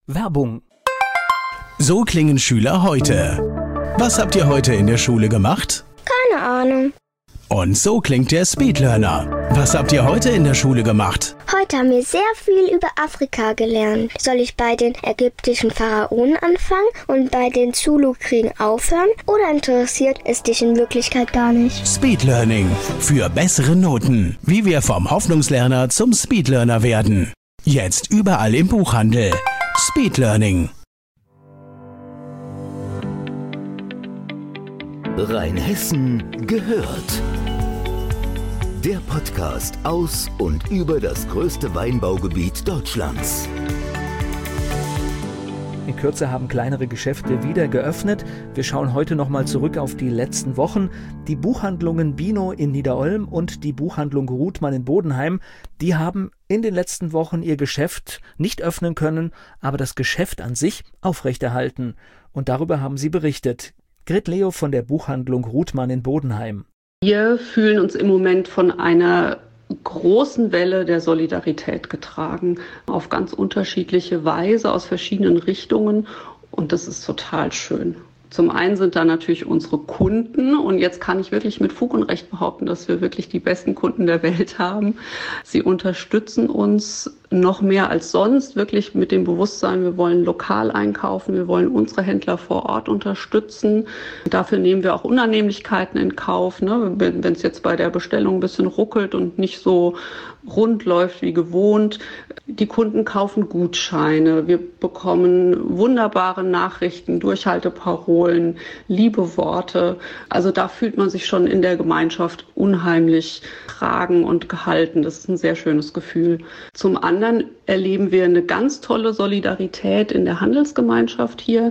Werbung. So klingen Schüler heute. Was habt ihr heute in der Schule gemacht? Keine Ahnung. Und so klingt der Speedlearner. Was habt ihr heute in der Schule gemacht? Heute haben wir sehr viel über Afrika gelernt. Soll ich bei den ägyptischen Pharaonen anfangen und bei den Zulu-Kriegen aufhören? Oder interessiert es dich in Wirklichkeit gar nicht? Speedlearning. Für bessere Noten. Wie wir vom Hoffnungslerner zum Speedlearner werden. Jetzt überall im Buchhandel. Speedlearning. Rheinhessen gehört. Der Podcast aus und über das größte Weinbaugebiet Deutschlands. In Kürze haben kleinere Geschäfte wieder geöffnet. Wir schauen heute nochmal zurück auf die letzten Wochen. Die Buchhandlungen Bino in Niederolm und die Buchhandlung Ruthmann in Bodenheim, die haben in den letzten Wochen ihr Geschäft nicht öffnen können, aber das Geschäft an sich aufrechterhalten. Und darüber haben sie berichtet. Grit Leo von der Buchhandlung Ruthmann in Bodenheim. Wir fühlen uns im Moment von einer großen Welle der Solidarität getragen, auf ganz unterschiedliche Weise, aus verschiedenen Richtungen, und das ist total schön. Zum einen sind da natürlich unsere Kunden, und jetzt kann ich wirklich mit Fug und Recht behaupten, dass wir wirklich die besten Kunden der Welt haben. Sie unterstützen uns noch mehr als sonst, wirklich mit dem Bewusstsein, wir wollen lokal einkaufen, wir wollen unsere Händler vor Ort unterstützen. Dafür nehmen wir auch Unannehmlichkeiten in Kauf, ne? Wenn es jetzt bei der Bestellung ein bisschen ruckelt und nicht so rund läuft wie gewohnt. Die Kunden kaufen Gutscheine, wir bekommen wunderbare Nachrichten, Durchhalteparolen, liebe Worte. Also da fühlt man sich schon in der Gemeinschaft unheimlich getragen und gehalten. Das ist ein sehr schönes Gefühl. Zum anderen erleben wir eine ganz tolle Solidarität in der Handelsgemeinschaft hier.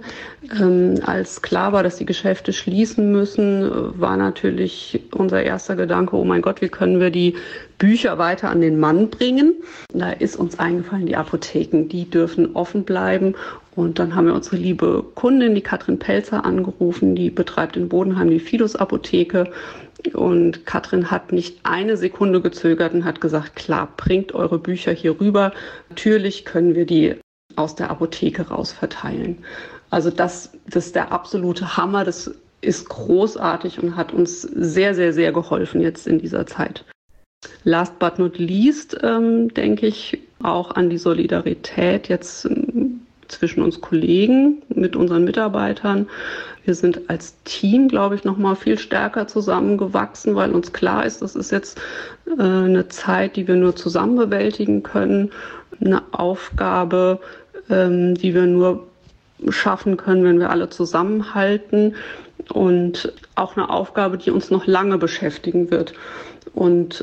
Als klar war, dass die Geschäfte schließen müssen, war natürlich unser erster Gedanke, oh mein Gott, wie können wir die Bücher weiter an den Mann bringen? Da ist uns eingefallen, die Apotheken, die dürfen offen bleiben. Und dann haben wir unsere liebe Kundin, die Katrin Pelzer, angerufen, die betreibt in Bodenheim die Fidus-Apotheke. Und Katrin hat nicht eine Sekunde gezögert und hat gesagt, klar, bringt eure Bücher hier rüber. Natürlich können wir die aus der Apotheke raus verteilen. Also das ist der absolute Hammer. Das ist großartig und hat uns sehr, sehr, sehr geholfen jetzt in dieser Zeit. Last but not least denke ich auch an die Solidarität jetzt zwischen uns Kollegen, mit unseren Mitarbeitern. Wir sind als Team, glaube ich, noch mal viel stärker zusammengewachsen, weil uns klar ist, das ist jetzt eine Zeit, die wir nur zusammen bewältigen können, eine Aufgabe, die wir nur schaffen können, wenn wir alle zusammenhalten, und auch eine Aufgabe, die uns noch lange beschäftigen wird. Und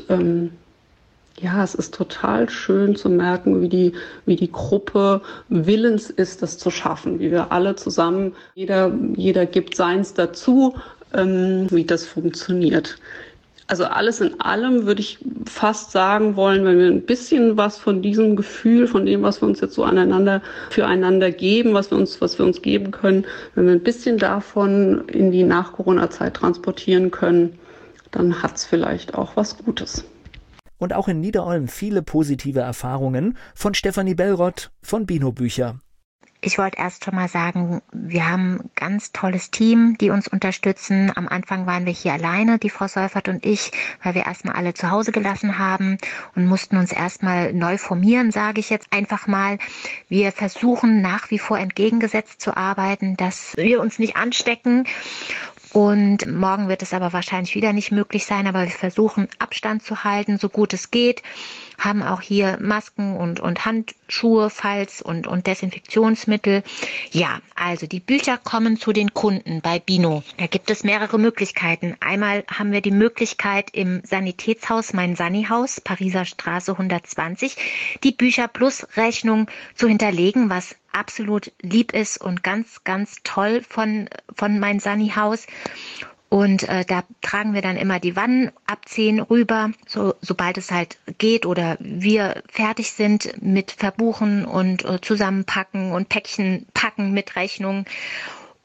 es ist total schön zu merken, wie die Gruppe willens ist, das zu schaffen, wie wir alle zusammen, jeder gibt seins dazu, wie das funktioniert. Also alles in allem würde ich fast sagen wollen, wenn wir ein bisschen was von diesem Gefühl, von dem, was wir uns jetzt so füreinander geben, was wir uns geben können, wenn wir ein bisschen davon in die Nach-Corona-Zeit transportieren können, dann hat es vielleicht auch was Gutes. Und auch in Niederolm viele positive Erfahrungen von Stefanie Bellrott von Bino Bücher. Ich wollte erst schon mal sagen, wir haben ein ganz tolles Team, die uns unterstützen. Am Anfang waren wir hier alleine, die Frau Seufert und ich, weil wir erstmal alle zu Hause gelassen haben und mussten uns erstmal neu formieren, sage ich jetzt einfach mal. Wir versuchen nach wie vor entgegengesetzt zu arbeiten, dass wir uns nicht anstecken. Und morgen wird es aber wahrscheinlich wieder nicht möglich sein, aber wir versuchen Abstand zu halten, so gut es geht. Haben auch hier Masken und Handschuhe, Falz und Desinfektionsmittel. Ja, also die Bücher kommen zu den Kunden bei Bino. Da gibt es mehrere Möglichkeiten. Einmal haben wir die Möglichkeit im Sanitätshaus, mein Sanihaus, Pariser Straße 120, die Bücher plus Rechnung zu hinterlegen, was absolut lieb ist und ganz, ganz toll von mein Sanihaus. Und da tragen wir dann immer die Wannen abziehen rüber, sobald es halt geht oder wir fertig sind mit Verbuchen und zusammenpacken und Päckchen packen mit Rechnung.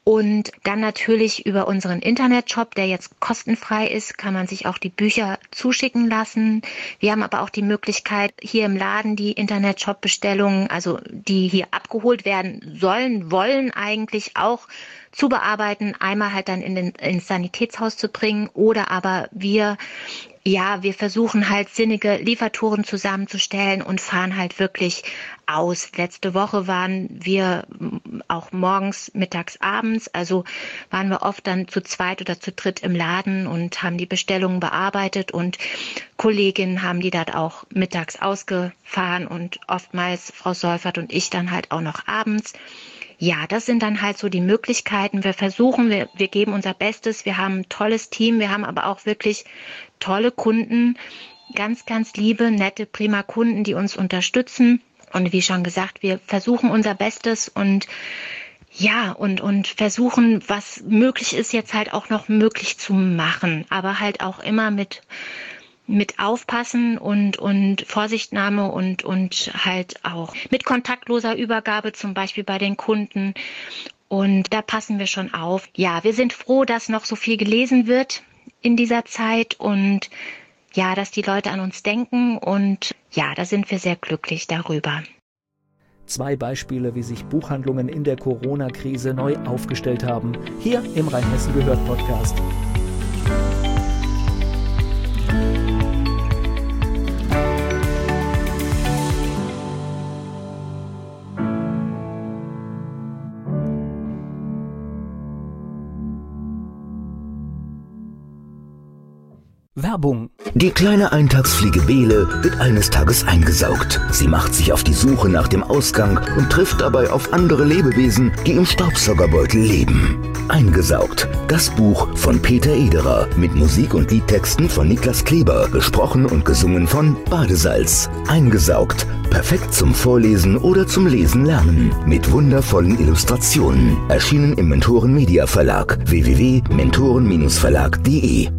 Und dann natürlich über unseren Internetshop, der jetzt kostenfrei ist, kann man sich auch die Bücher zuschicken lassen. Wir haben aber auch die Möglichkeit, hier im Laden die Internetshop-Bestellungen, also die hier abgeholt werden sollen, wollen eigentlich auch zu bearbeiten, einmal halt dann ins Sanitätshaus zu bringen oder aber wir versuchen halt sinnige Liefertouren zusammenzustellen und fahren halt wirklich aus. Letzte Woche waren wir auch morgens, mittags, abends, also waren wir oft dann zu zweit oder zu dritt im Laden und haben die Bestellungen bearbeitet und Kolleginnen haben die dort auch mittags ausgefahren und oftmals Frau Seufert und ich dann halt auch noch abends. Ja, das sind dann halt so die Möglichkeiten. Wir versuchen, wir geben unser Bestes. Wir haben ein tolles Team. Wir haben aber auch wirklich tolle Kunden. Ganz, ganz liebe, nette, prima Kunden, die uns unterstützen. Und wie schon gesagt, wir versuchen unser Bestes und und versuchen, was möglich ist, jetzt halt auch noch möglich zu machen. Aber halt auch immer mit Aufpassen und Vorsichtnahme und halt auch mit kontaktloser Übergabe, zum Beispiel bei den Kunden. Und da passen wir schon auf. Ja, wir sind froh, dass noch so viel gelesen wird in dieser Zeit und ja, dass die Leute an uns denken und ja, da sind wir sehr glücklich darüber. 2 Beispiele, wie sich Buchhandlungen in der Corona-Krise neu aufgestellt haben. Hier im Rheinhessen gehört Podcast. Werbung. Die kleine Eintagsfliege Bele wird eines Tages eingesaugt. Sie macht sich auf die Suche nach dem Ausgang und trifft dabei auf andere Lebewesen, die im Staubsaugerbeutel leben. Eingesaugt. Das Buch von Peter Ederer mit Musik und Liedtexten von Niklas Kleber, gesprochen und gesungen von Badesalz. Eingesaugt. Perfekt zum Vorlesen oder zum Lesen lernen. Mit wundervollen Illustrationen. Erschienen im Mentoren Media Verlag. www.mentoren-verlag.de